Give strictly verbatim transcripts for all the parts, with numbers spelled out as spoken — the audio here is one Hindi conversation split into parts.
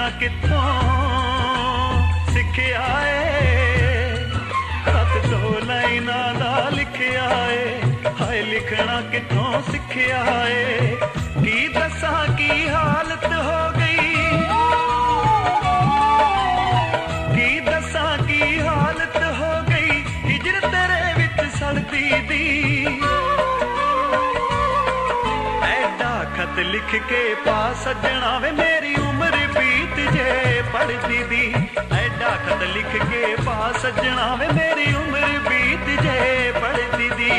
कित्थों सिखिया है, खत दो लाइना दा लिखिया है। हाय लिखना कित्थों सिखिया है, की दसा की हालत हो गई, की दसा की हालत हो गई हिजर तेरे विच सड़दी दी। खत लिख के पा सजना वे मेरी उम्र बीत जे पढ़दी दी। ऐडा खत लिख के पा सजना वे मेरी उम्र बीत जे पढ़दी दी।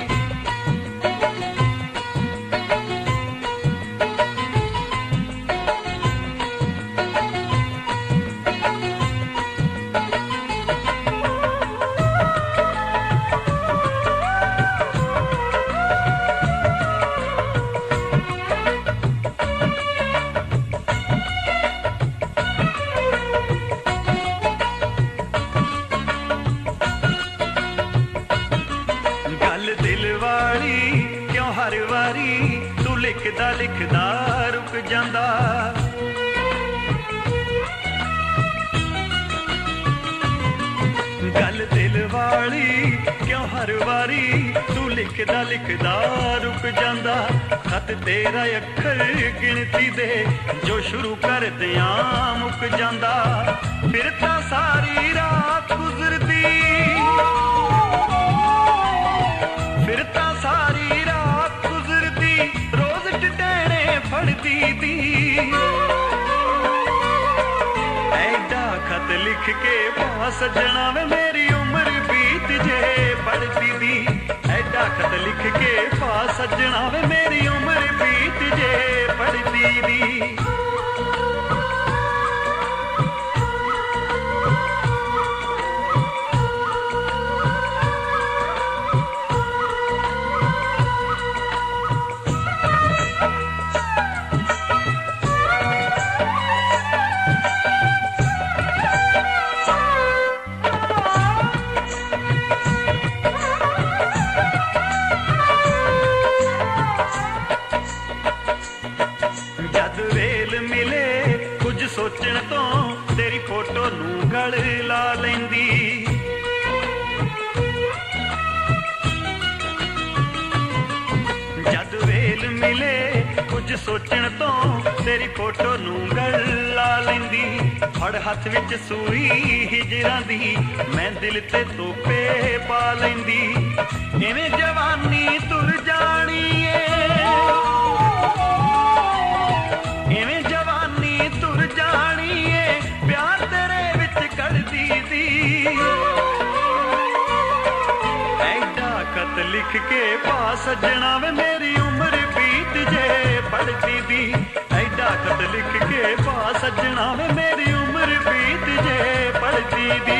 हर वारी तू लिखदा लिखदा रुक जांदा, गल दिल वाली क्यों हर वारी तू लिखदा लिखदा रुक जांदा। खत तेरा अखर गिनती दे जो शुरू कर दिया मुक जांदा। फिर तां सारी रात गुजरदी, फिर तां सारी रात गुजरदी रोज टटैणे फड़दी दी। ऐडा खत लिख के पा सजना वे मेरी उम्र बीत जे पढ़दी दी। ऐडा खत लिख के पा सजना वे मेरी उम्र बीत जे पढ़दी दी। सोचण तो तेरी फोटो नू गल ला लेंदी, जद वेल मिले कुछ सोचण तो तेरी फोटो नू गल ला लेंदी। फड़ हथ विच सूई हिजरां दी मैं दिल ते तोपे पा लेंदी। इवें जवानी तुर जानी है, इवें लिख के पा सजना वे मेरी उम्र बीत जे पढ़दी दी। ऐडा खत लिख के पा सजना वे मेरी उम्र बीत जे पढ़दी दी।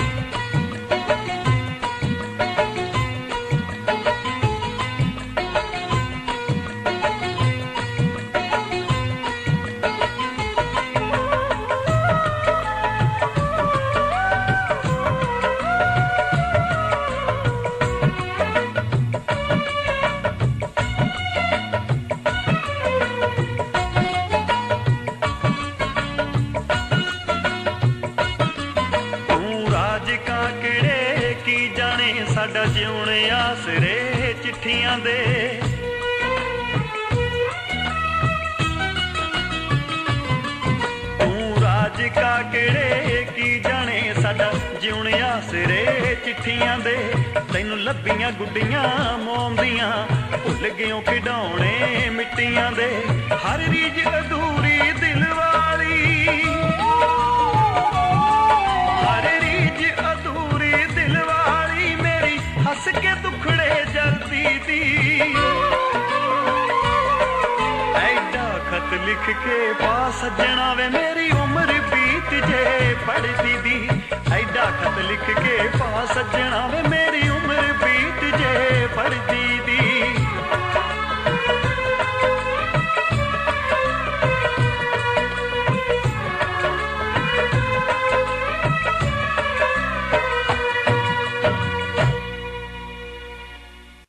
साडा जिउण आसरे चिट्ठियां दे, तू राज का केड़े की जाने साडा जिउण आसरे चिट्ठियां दे। तैनू लब्बियां गुड्डियां मोम दियां भुल गयो खिडौणे मिट्टियां दे। हर रीज अधूरी दिल वाली, हर रीज अधूरी दिल वाली मेरी हस के दुखड़े जलदी दी। ऐडा खत लिख के पा सजना वे मेरी उम्र बीत जे पढ़दी दी। ऐडा खत लिख के पा सजना वे मेरी